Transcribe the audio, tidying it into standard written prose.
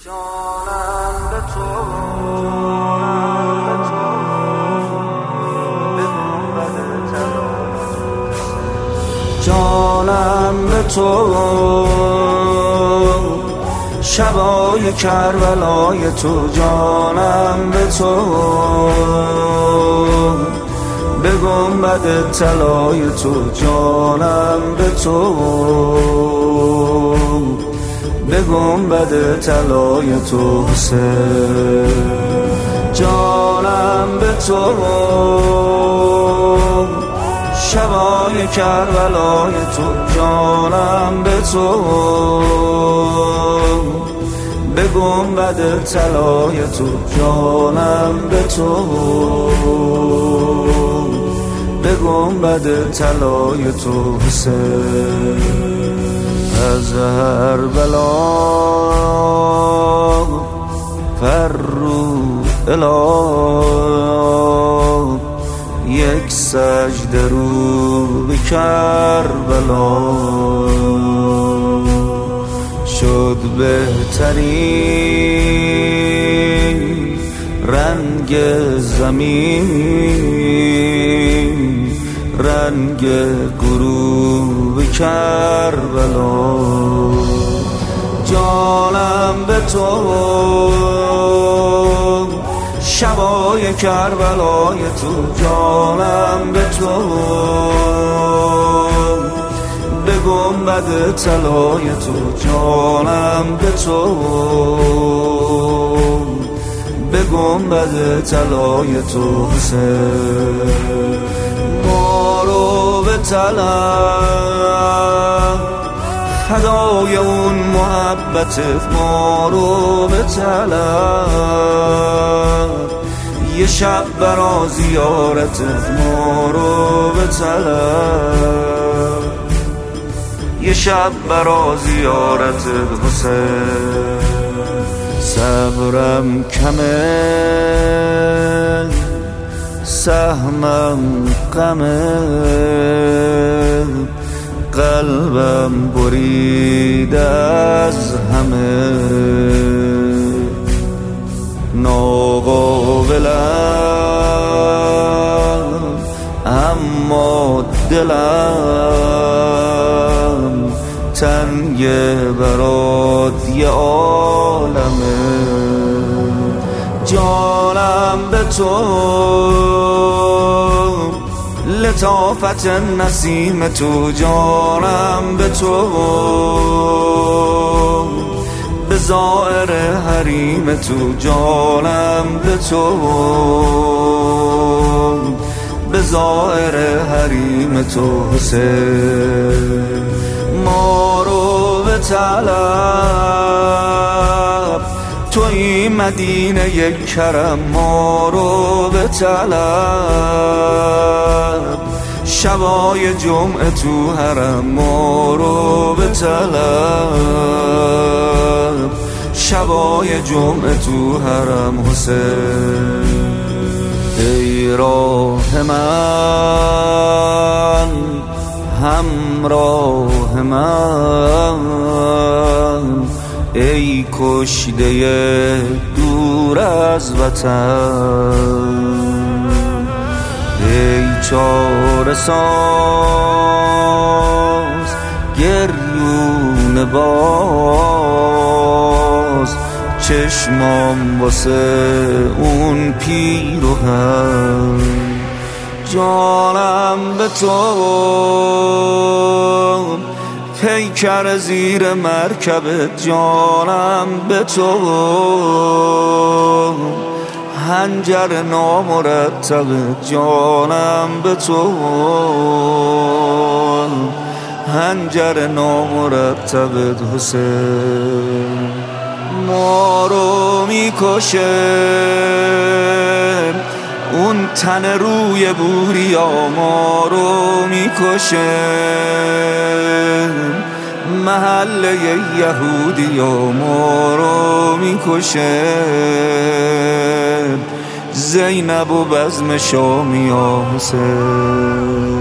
جانم به تو جانم به تو شبای کربلای تو جانم به تو به گنبد طلای تو جانم به تو به گنبد طلای تو حسین جانم به تو شبای کربلای تو جانم به تو به گنبد طلای تو جانم به تو به گنبد طلای تو حسین از هر بلا فرو اله یک سجده رو به کربلا شد بهترین رنگ زمین رنگ غروب کربلا جانم به تو شبای کربلای تو جانم به تو به گنبد طلای تو جانم به تو به گنبد طلای تو حسین ما رو به طلب فدای اون محبتت ما رو به طلب یه شب برا زیارتت ما رو به طلب یه شب برا زیارتت حسین صبرم کمه سهمم غمه قلبم برید از همه ناقابلم اما دلم تنگ برات یه عالمه جانم به تو لطافت نسیم تو جانم به تو به زائر حریم تو جانم به تو به زائر حریم تو حسین ما رو به طلب توی مدینه یک کرم ما رو به طلب شبای جمعه تو حرم ما رو به طلب شبای جمعه تو حرم حسین ای راه من همراه من ای کشته دور از وطن ای چاره ساز گریون باز چشمام واسه اون پیرهن جانم به تو پیکر زیر مرکبت جانم به تو هنجر نامرتبت جانم به تو هنجر نامرتبت حسین ما رو میکشه اون تن روی بوریا ما رو میکشه محله یهودیا ما رو میکشه زینب و بزم شامیا حسین